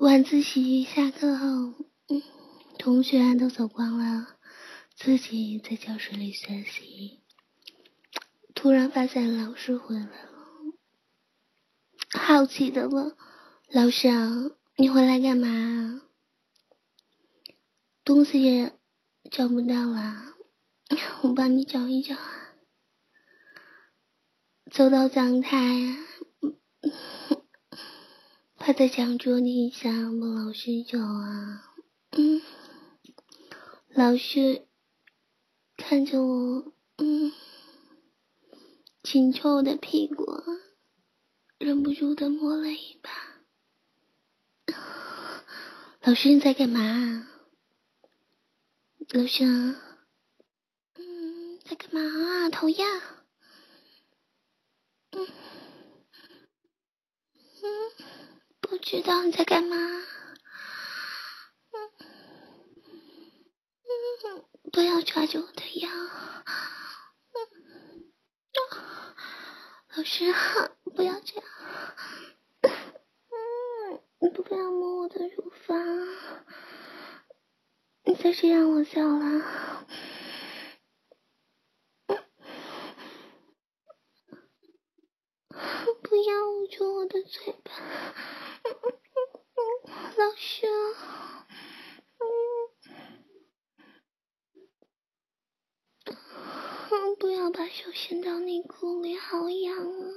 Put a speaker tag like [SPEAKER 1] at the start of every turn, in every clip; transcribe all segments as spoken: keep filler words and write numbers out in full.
[SPEAKER 1] 晚自习下课后，嗯，同学都走光了，自己在教室里学习。突然发现老师回来了，好奇的问：“老师啊，你回来干嘛？东西也找不到了，我帮你找一找。”走到讲台，趴在讲桌底下问老师找啊。嗯，老师看着我，嗯，紧凑的屁股，忍不住的摸了一把。老师你在干嘛？老师啊，嗯，在干嘛啊？讨厌。嗯嗯，不知道你在干嘛。嗯嗯，不要抓住我的腰。嗯，老师不要这样。嗯，你不要摸我的乳房，你再这样我笑了。不要捂住我的嘴巴。老师，嗯，不要把手伸到内裤里，好痒啊！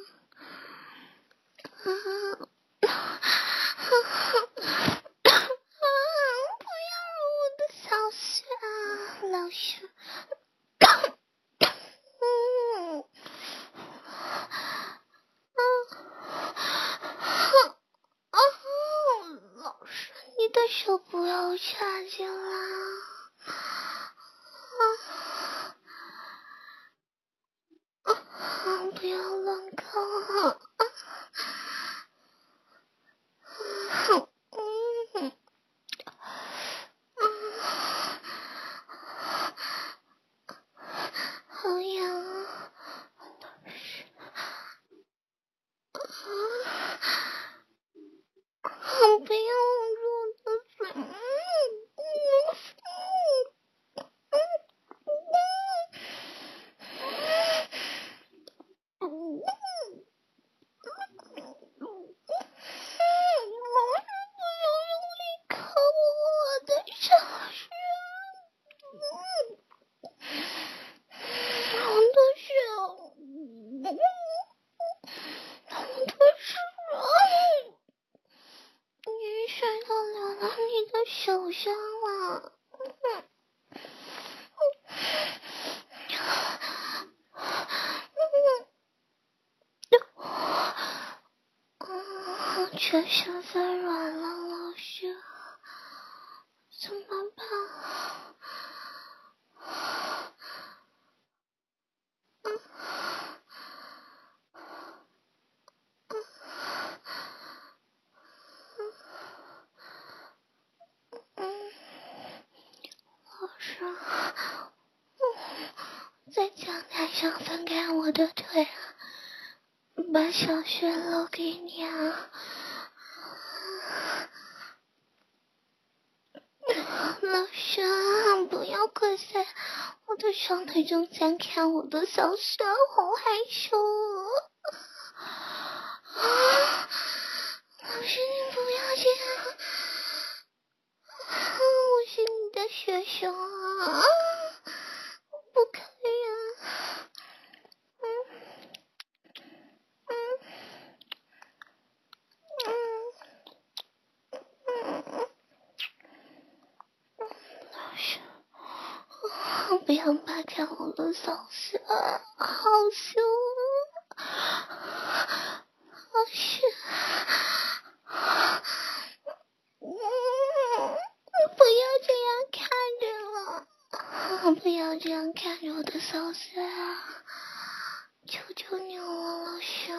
[SPEAKER 1] 啊！不要我的小穴啊，老师！嗯，啊，老师，你的手不要插进来。啊！不要乱搞啊！嗯，好痒啊！不要捂住我的嘴。手上了。嗯，全身发软了，老师，怎么办？嗯嗯，老师，在讲台上分开我的腿，把小穴露给你啊！老师，不要跪在我的双腿中间看我的小穴，好害羞啊！老师，你不要这样，我是你的学生啊，不可以啊！嗯嗯嗯嗯。老师，不要扒开我的小穴，好羞！老师，嗯，不要这样看着我，不要这样看着我的小穴啊！求求你了，老师！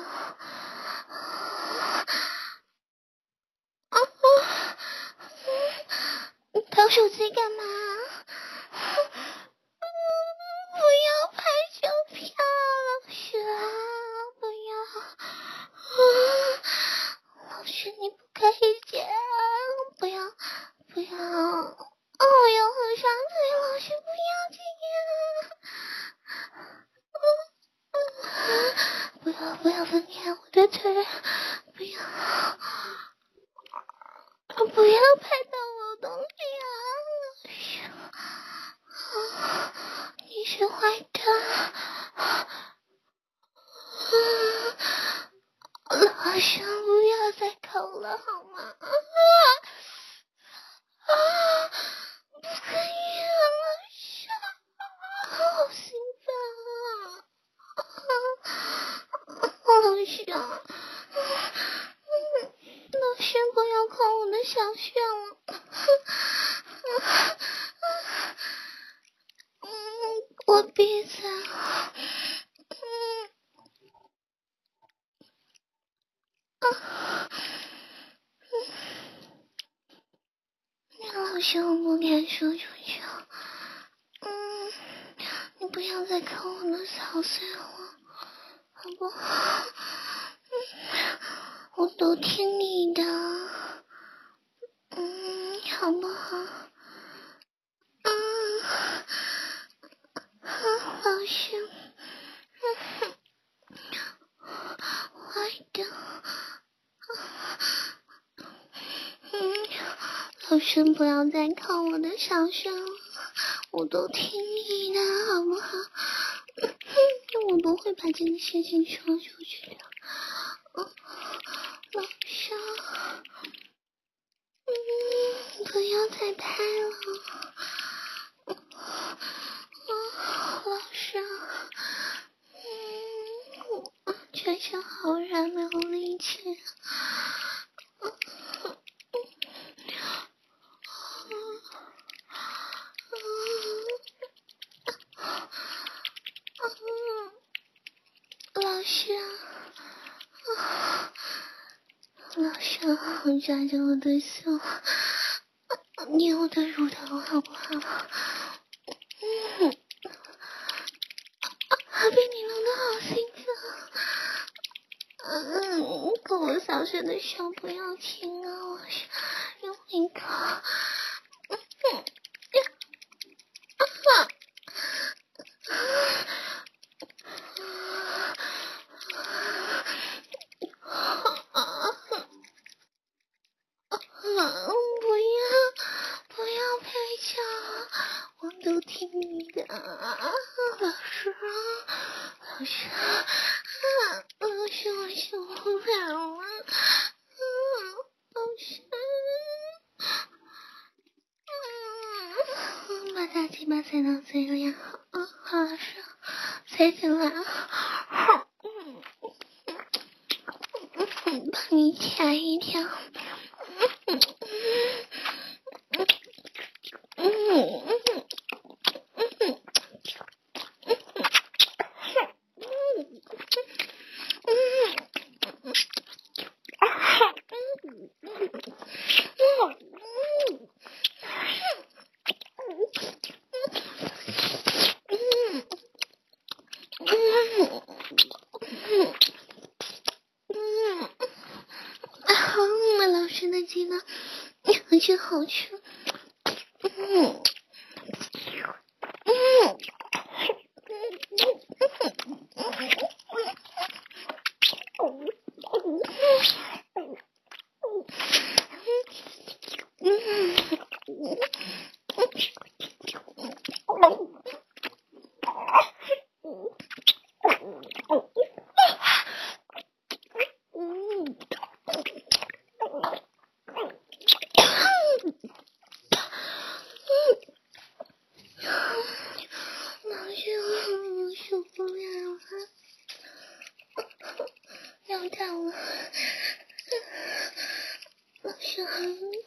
[SPEAKER 1] 啊啊！你掏手机干嘛？不要拍手票，老师啊！不要！啊，老师你不可以这样， 呀，哦哟，很伤嘴，老师不要这样，不要不要分开我的腿，不要，不要拍到我东西啊，你是坏蛋。老师不要再抠了好吗？啊啊！不可以啊，老师，好兴奋啊！老师，老师不要抠我的小穴了。嗯，我闭嘴了。老师，我不敢说出去。嗯，你不要再抠我的小穴了，好不好？嗯，我都听你的。嗯，好不好？嗯，老师，坏的。嗯，老师不要再看我的小穴了，我都听你的，好不好？嗯，我不会把这个事情说出去的。嗯，老师，嗯，不要再拍了。嗯，老师，嗯，全身好软，没有力气。老师，老师，我抓着我的手，捏我的乳头，好不好？嗯，被你弄得好兴奋。嗯，可我小学的手不要停啊，我是用力搞。嗯不要不要拍照，我都听你的。老师，老师，老师，我受不了了。老师，嗯，把大鸡巴塞到嘴里。嗯，好，老师，塞进来。嗯，帮你掐一条。老师的鸡巴真好吃。嗯嗯受不了了，要到了，老师很